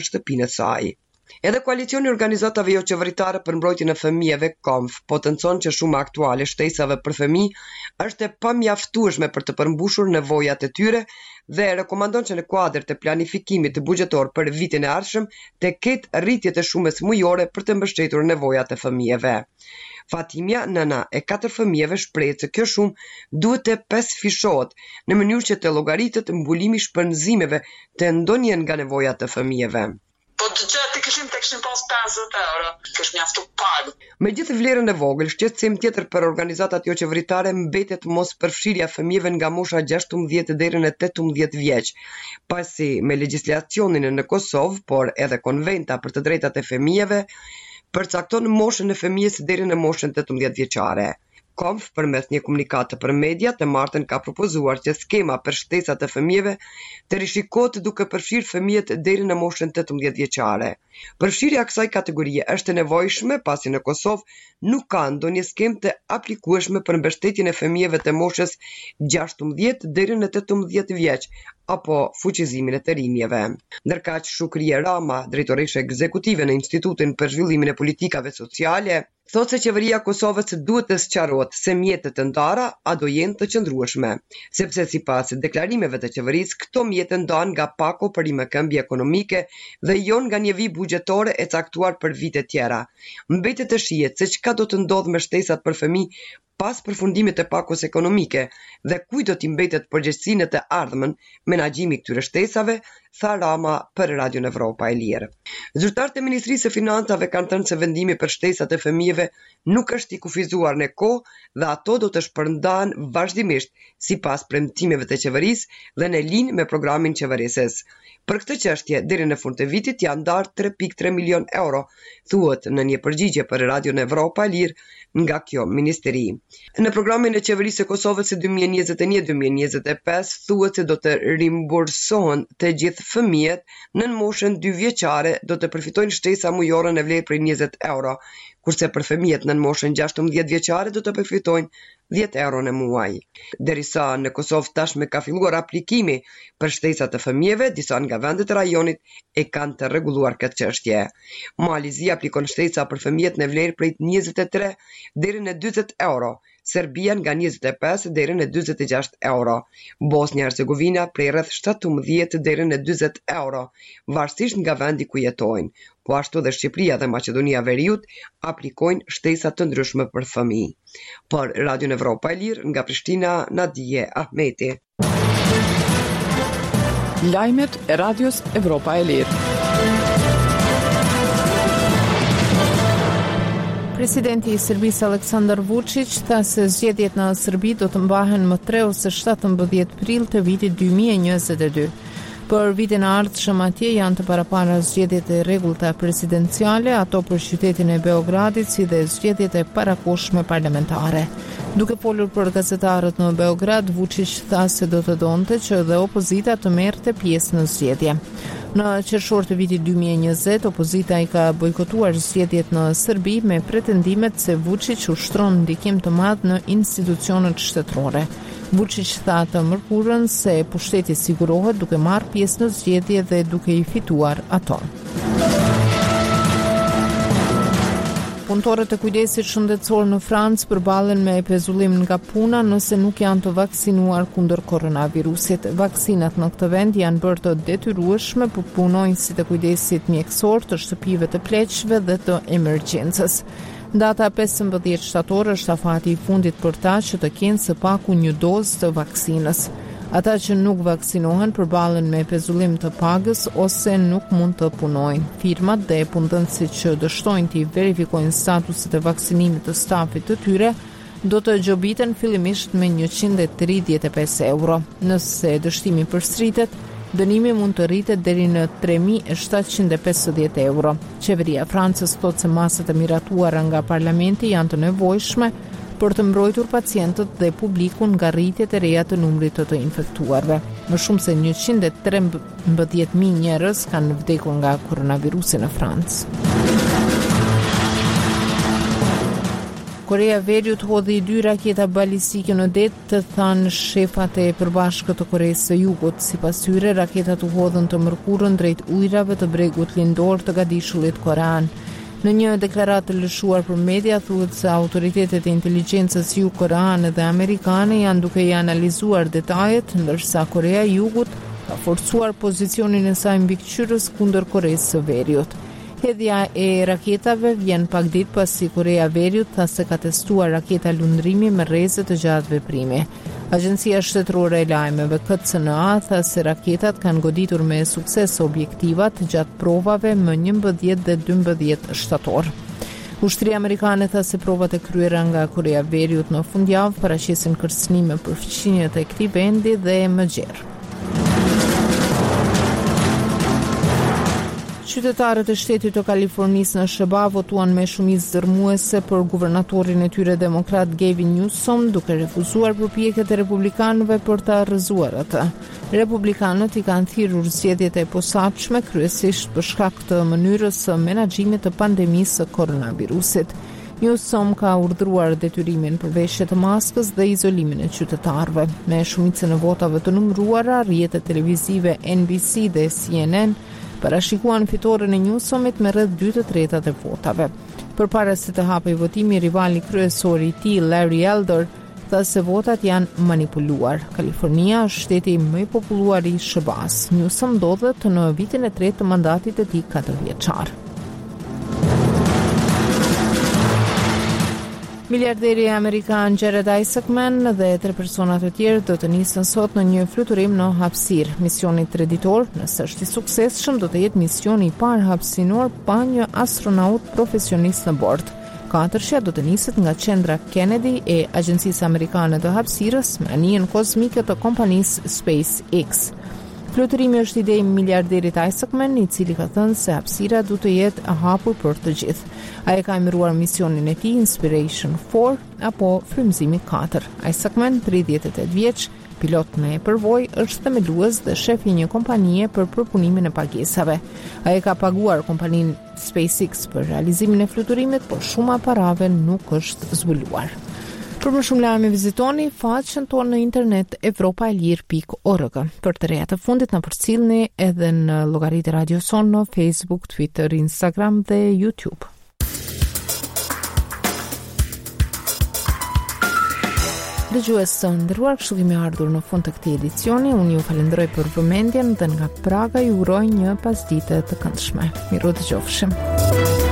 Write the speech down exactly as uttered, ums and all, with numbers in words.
shtëpinë e saj. Edhe koalicioni i organizatave jo qeveritare për mbrojtjen e fëmijëve C O M F potencon që shuma aktuale shtesave për fëmijë është e pamjaftueshme për të përmbushur nevojat e tyre dhe rekomandon që në kuadër të planifikimit buxhetor për vitin e ardhshëm të ketë rritje të shumës mujore për të mbështetur nevojat e fëmijëve. Fatimia, nëna e katër fëmijëve, shpreh se kjo shumë duhet të pesëfishohet në mënyrë që të llogaritet mbulimi i shpenzimeve të ndonjë nga nevojat e fëmijëve. Po të gjatë të kishim të kishim pas pesëdhjetë euro, kish mjaftu pagë. Megjithë vlerën e vogël, shqetësim tjetër për organizatat jo qeveritare mbetet mos përfshirja e fëmijëve nga mosha gjashtëmbëdhjetë deri në tetëmbëdhjetë vjeç, pasi me legjislacionin në Kosovë, por edhe konventa për të drejtat e fëmijëve, përcakton moshën e fëmijës deri në moshën tetëmbëdhjetë vjeçare. C O M F përmes një komunikate për media të martën ka propozuar që skema për shtesat e fëmijëve të rishikohet duke përfshirë fëmijët deri në moshën tetëmbëdhjetë vjeçare. Përfshirja e kësaj kategorie është e nevojshme pasi në Kosovë nuk ka ndonjë skemë të aplikueshme për mbështetjen e fëmijëve të moshës gjashtëmbëdhjetë deri në tetëmbëdhjetë vjeç apo fuqizimin e të rinjeve. Ndërkaq Shukrie Rama, drejtoresha ekzekutive në Institutin për Zhvillimin e Politikave Sociale, thotë se qeveria e Kosovës duhet të sqarohet se mjetet e ndara a do jenë të qëndrueshme, sepse sipas deklarimeve të qeverisë këto mjete ndahen nga pako për rimëkëmbje ekonomike dhe jo nga një vijë buxhetore e caktuar për vite tjera. Mbetet të shihet se çka do të ndodhë me shtesat për fëmijë pas përfundimit të pakos ekonomike dhe kujt do t'i mbetet përgjegjësinë të ardhmen menaxhimi i këtyre shtesave, tha Rama për Radio Evropa e Lirë. Zyrtarët e Ministrisë së Financave kanë thënë se vendimi për shtesat e fëmijëve nuk është i kufizuar në kohë dhe ato do të shpërndahen vazhdimisht sipas premtimeve të qeverisë dhe në linjë me programin qeverisës. Për këtë çështje, deri në fund të vitit janë ndarë tre pikë tre milion euro, thuhet në një përgjigje për Radio Evropa e Lirë nga kjo ministeri. Në programin e qeverisë së Kosovës dy mijë e njëzet e një deri dy mijë e njëzet e pesë thuhet se do të rimbursohen të gjithë fëmijët në moshën dy vjeçare do të përfitojnë shtesa mujore në vlerë për njëzet euro, kurse për fëmijët në moshën gjashtëmbëdhjetë vjeçare do të përfitojnë dhjetë euro në muaj. Derisa në Kosovë tashmë ka filluar aplikimi për shtesat e fëmijëve, disa nga vendet e rajonit e kanë të rregulluar këtë çështje. Malizia aplikon shtesa për fëmijët në vlerë prej njëzet e tre deri në dyzet euro, Serbia nga njëzet e pesë deri në dyzet e gjashtë euro, Bosnia Hercegovina prej rreth shtatëmbëdhjetë deri në dyzet euro, varësisht nga vendi ku jetojnë. Po ashtu dhe Shqipëria dhe Maqedonia Veriut aplikojnë shtesa të ndryshme për fëmijë. Për Radio Evropa e Lirë nga Prishtina, Nadije Ahmeti. Lajmet e Radios Evropa e Lirë. Presidenti i Serbisë Aleksandar Vučić tha se zgjedhjet në Serbi do të mbahen më tre ose shtatëmbëdhjetë prill të vitit dy mijë e njëzet e dy. Për vitin e ardhshëm atje janë të parapara zgjedhjet e rregullta presidenciale, ato për qytetin e Beogradit si dhe zgjedhjet e parakohshme parlamentare. Duke folur për gazetarët në Beograd, Vučić tha se do të donte që dhe opozita të merrte pjesë në zgjedhje. Në qershor të vitit dy mijë e njëzet, opozita i ka bojkotuar zgjedhjet në Serbi me pretendimet se Vučić ushtron ndikim të madh në institucionet shtetërore. Vučić tha të mërkurën se pushteti sigurohet duke marrë pjesë në zgjedhje dhe duke i fituar ato. Punëtorët e kujdesit shëndetësor në Francë përballen me pezullim nga puna nëse nuk janë të vaksinuar kundër koronavirusit. Vaksinat në këtë vend janë bërë të detyrueshme për punonjësit e kujdesit mjekësor, të shtëpive të pleqshme dhe të emergjencës. Data pesëmbëdhjetë shtator është afati i fundit për ta që të kenë së paku një dozë të vaksinës. Ata që nuk vaksinohen përballen me pezullim të pagës ose nuk mund të punojnë. Firmat dhe punëdhënësit që dështojnë të verifikojnë statuset e vaksinimit të stafit të tyre do të gjobiten fillimisht me njëqind e tridhjetë e pesë euro. Nëse dështimi përsëritet, dënimi mund të rritet deri në tre mijë e shtatëqind e pesëdhjetë euro. Qeveria e Francës thotë se masat e miratuara nga parlamenti janë të nevojshme për të mbrojtur pacientët dhe publikun nga rritjet e reja të numrit të të infektuarve. Më shumë se njëqind e trembëdhjetë mijë njerëz kanë vdekur nga koronavirusi në Francë. Korea e Veriut hodhi dy raketa balistike në det, të thanë shefat e përbashkët të Koreasë së Jugut. Sipas tyre, raketat u hodhën të mërkurën drejt ujrave të bregut lindor të Gadishullit korean. Në një deklaratë të lëshuar për media, thuhet se autoritetet e inteligjencës jugkoreane dhe amerikane janë duke i analizuar detajet, ndërsa Korea e Jugut ka forcuar pozicionin e saj mbikëqyrës kundër Koreasë së Veriut. Hedhja e raketave vjen pak ditë pasi Korea e Veriut tha se ka testuar raketa lundrimi me rreze të gjatë veprimi. Agjencia Shtetërore e Lajmeve K C N A tha se raketat kanë goditur me sukses objektivat gjatë provave më njëmbëdhjetë dhe dymbëdhjetë shtator. Ushtria amerikane tha se provat e kryera nga Korea e Veriut në fundjavë paraqesin kërcënime për fqinjet e këtij vendi dhe më gjerë. Qytetarët e shtetit të Kalifornisë në S B A votuan me shumicë zërmuese për guvernatorin e tyre demokrat Gavin Newsom, duke refuzuar përpjekjet e republikanëve për ta rrëzuar atë. Republikanët i kanë thirrur zgjedhjet e posaçme kryesisht për shkak të mënyrës së menaxhimit të pandemisë së koronavirusit. Newsom ka urdhëruar detyrimin për veshje të maskës dhe izolimin e qytetarëve. Me shumicën e votave të numëruara, rrjetet televizive N B C dhe C N N parashikuan fitoren e Newsomit me rreth dy të tretat e votave. Përpara se të hapej votimi, rivali kryesor i tij, Larry Elder, tha se votat janë manipuluar. Kalifornia është shteti më i populluar i S B A-s. Newsom ndodhet në vitin e tretë të mandatit të tij katërvjeçar. Miliarderi amerikan Jared Isaacman dhe tre persona të tjerë do të nisën sot në një fluturim në hapësirë. Misioni treditor, nëse është i suksesshëm, do të jetë misioni i parë hapësinor pa një astronaut profesionist në bord. Katërshja do të niset nga qendra Kennedy e Agjencisë Amerikane të Hapësirës me anijen kozmike të kompanisë SpaceX. Fluturimi është ide i miliarderit Isaacman, i cili ka thënë se hapësira du të jetë e hapur për të gjithë. Ai ka emëruar misionin e tij Inspiration katër apo Frymëzimi katër. Isaacman, tridhjetë e tetë vjeç, pilot me përvojë, është themelues dhe shef i një kompanie për përpunimin e pagesave. Ai ka paguar kompaninë SpaceX për realizimin e fluturimit, por shumë parave nuk është zbuluar. Për më shumë lajme vizitoni faqen tonë në internet evropaelir pikë org. Për të reja të fundit na përcjellni edhe në llogaritë Radio Son në Facebook, Twitter, Instagram dhe YouTube. Dëgjues të nderuar, kështu kemi ardhur në fund të këtij edicioni. Unë ju falenderoj për vëmendjen dhe nga Praga ju uroj një pasdite të këndshme. Miru dëgjofshim.